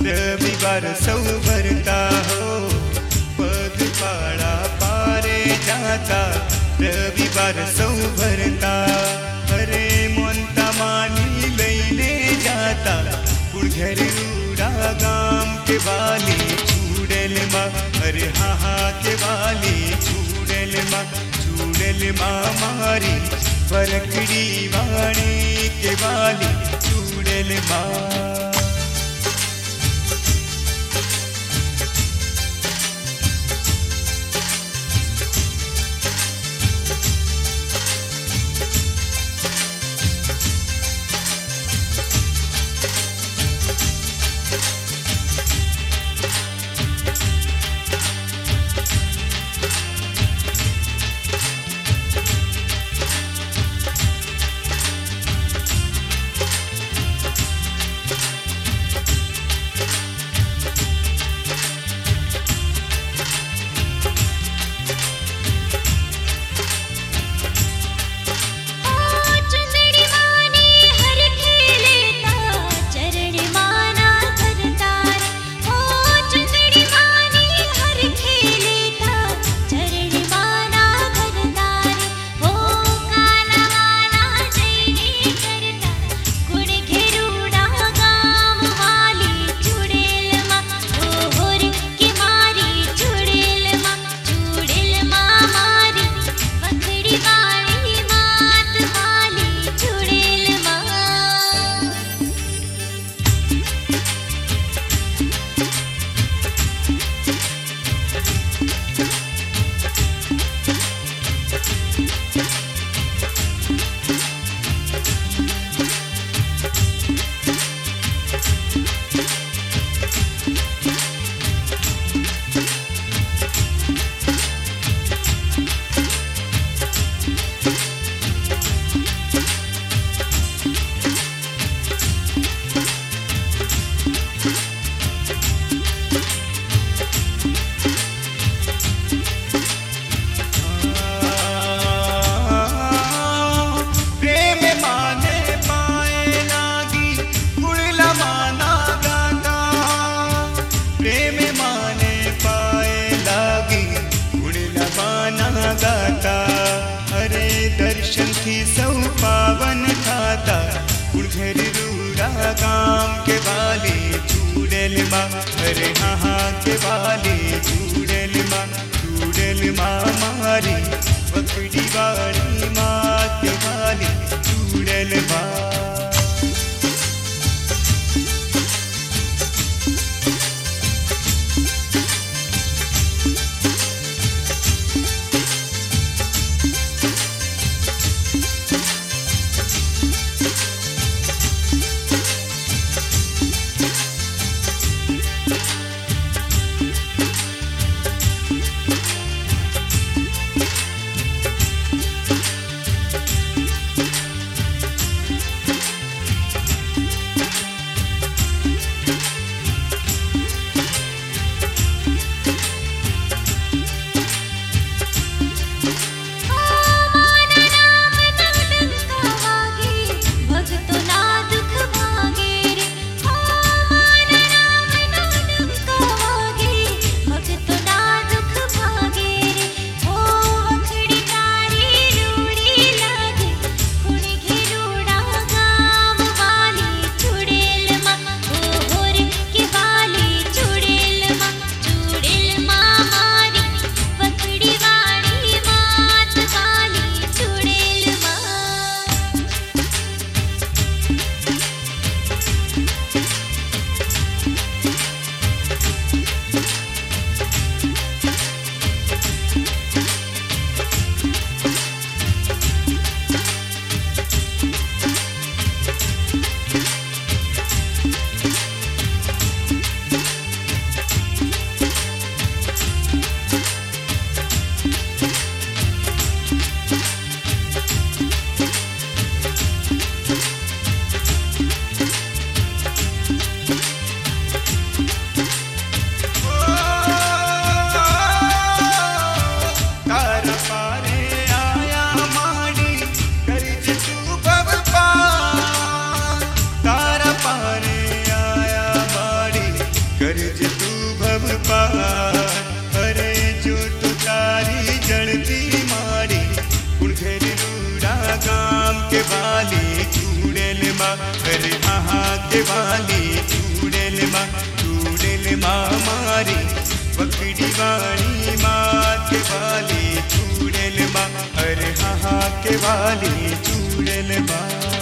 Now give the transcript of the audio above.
रविवार सौ भरता हो पग पाड़ा पारे जाता रविवार सौ भरता अरे मोंता मानी लैने जाता पुढ़र रूड़ा गाम के वाली छूड़ल माँ अरे हाँ हाँ के वाली छूड़ल माँ मारी परकड़ी वाणी के वाली छूड़ल माँ गाता अरे दर्शन थी सौ पावन खाता पुढ़र रूड़ा गाम के वाली छूड़ल माँ अरे हाँ हाँ के वाली छूड़ल माँ मारी पकड़ी वाली माँ के वाली छूड़ल माँ के वाली चूड़ल माँ मारी पकड़ी वाणी माँ के वाली चूड़ल माँ, अरे हाँ के वाली चूड़ल माँ।